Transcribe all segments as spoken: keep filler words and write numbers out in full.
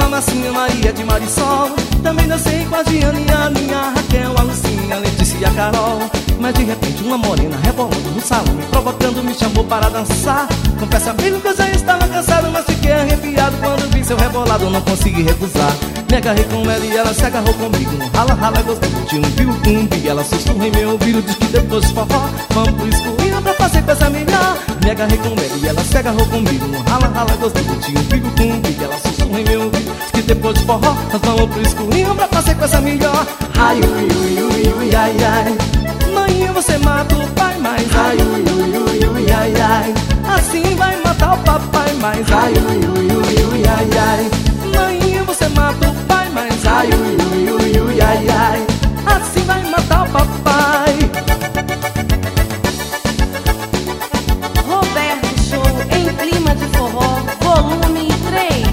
massinha, Maria de Marisol. Também dancei com a Diana e a Aninha, Raquel, a Lucinha, a Letícia e a Carol. Mas de repente uma morena rebolando no salão, me provocando, me chamou para dançar. Confesso, amigo, que eu já estava cansado, mas fiquei arrepiado quando vi seu rebolado, não consegui recusar. Me agarrei com ela e ela se agarrou comigo. No rala, rala, gostei de um viu, um e ela sussurrou em meu ouvido, diz que depois de forró vamos pro escurinho pra fazer coisa melhor. Me agarrei com ela e ela se agarrou comigo. No rala, rala, gostei de um viu, um e ela sussurrou em meu ouvido, diz que depois de forró nós vamos pro escurinho pra fazer coisa melhor. Ai, ui, ui, ui, ui, ai, ai. Mãe, você mata o pai, mas ai, ui, ui, ui, ui, ai, ai. Assim vai matar o papai, mas ai, ui, ui, ui, ui, ai, ai. Mãe, você mata o pai, mas ai, ui, ui, ui, ui, ai, ai. Assim vai matar o papai. Roberto Show em clima de forró, volume três.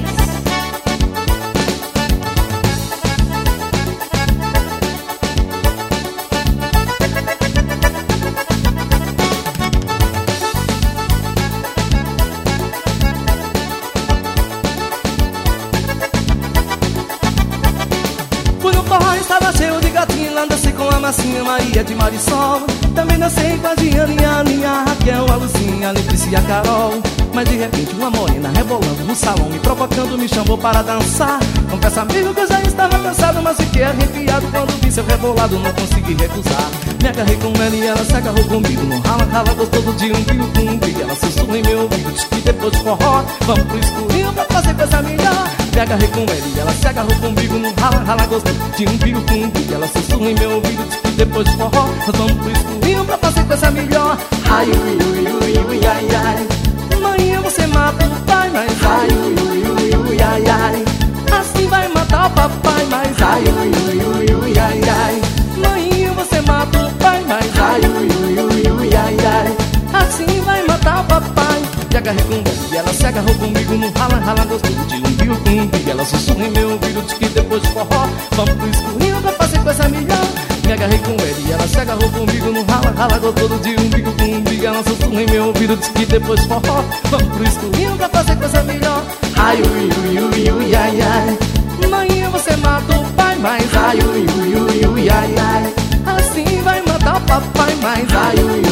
Fui no forró, estava cheio de gatinho, lá dancei com a massinha, Maria de Marisol. Também dancei com a Diana e a Aninha, a Raquel, a Lucinha, a Letícia e a Carol. Mas de repente uma morena rebolando no salão, me provocando, me chamou para dançar. Confesso, amigo, que eu já estava cansado, mas fiquei arrepiado quando vi seu rebolado, não consegui recusar. Me agarrei com ela e ela se agarrou comigo. No rala, rala, gostoso de um bico com um bico. Ela sussurrou em meu ouvido, diz que depois de forró vamos pro escurinho pra fazer coisa melhor. Me agarrei com ela e ela se agarrou comigo. No rala, rala, gostoso de um bico com um bico. Ela sussurrou em meu ouvido, diz que depois de forró nós vamos pro escurinho pra fazer coisa melhor. Ai, ui, ui, ui, ui, ai, ai. Mãe, você mata o pai, mas ai, ui, ui, ui, ui, ai, ai. Assim vai matar o papai, mas ai, ui, ui, ui, ui, ai, ai. Mãe, você mata o pai, mas ai, ui, ui, ui, ui, ai, ai. Assim vai matar o papai. Me agarrei com ela e ela se agarrou comigo. No rala, rala, gostoso de um bico com um bico. Ela sussurrou em meu ouvido, diz que depois de forró vamos pro escurinho pra fazer coisa melhor. Me agarrei com ela e ela se agarrou comigo. No rala, rala, gostoso de um bico com um bico. Ela sussurrou em meu ouvido, diz que depois de forró vamos pro escurinho pra fazer coisa melhor. Ai, ui, ui, ui, ui, ai, ai. Mãe, você mata o pai, mas ai, ui, ui, ui, ui, ai, ai. Assim vai matar o papai, mas ai, ui,